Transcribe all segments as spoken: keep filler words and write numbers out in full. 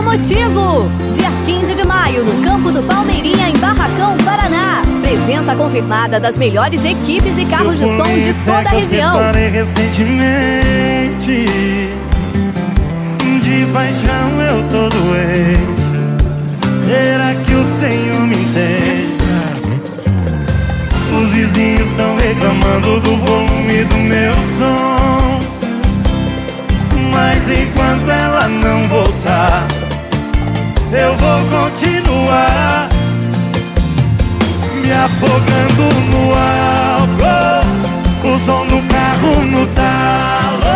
Motivo, dia quinze de maio, no campo do Palmeirinha, em Barracão, Paraná. Presença confirmada das melhores equipes e carros de som de toda a região. Eu separei recentemente, de paixão eu tô doente. Será que o Senhor me entende? Os vizinhos estão reclamando do volume do meu som, mas enquanto ela não voltar, eu vou continuar me afogando no álcool, o som do carro no talo.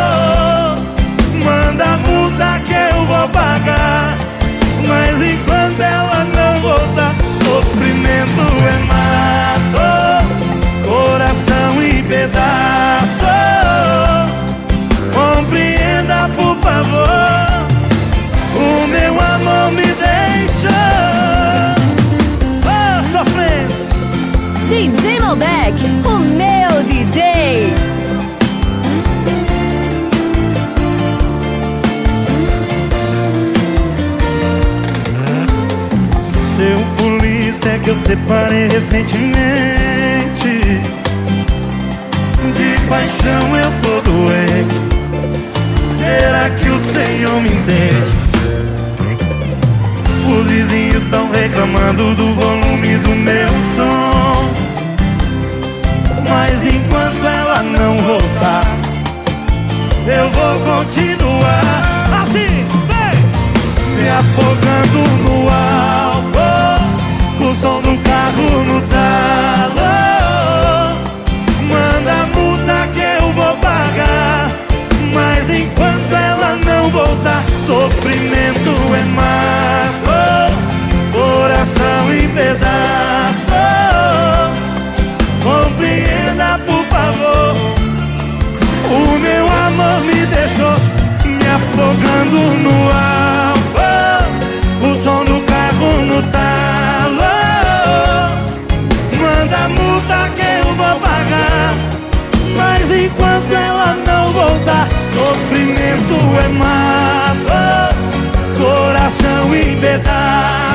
Manda multa que eu vou pagar, mas enquanto ela não voltar, sofrimento é mato, coração em pedaço. Compreenda, por favor, o meu amor me deixa oh, sofrendo. D J Malbec, o meu D J. Seu polícia que eu separei recentemente, de paixão eu tô doente. Será que o Senhor me entende? Os vizinhos estão reclamando do volume do meu som, mas enquanto ela não voltar, eu vou continuar assim, vem! Me afogando no álcool, o som do carro no talo. Manda a multa que eu vou pagar, mas enquanto ela não voltar, sofrimento é mato, coração em pedaço. Compreenda, por favor, o meu amor me deixou me afogando no álcool, o som do carro no talo. Manda a multa que eu vou pagar, mas enquanto ela não voltar, sofrimento é mato, coração em pedaços.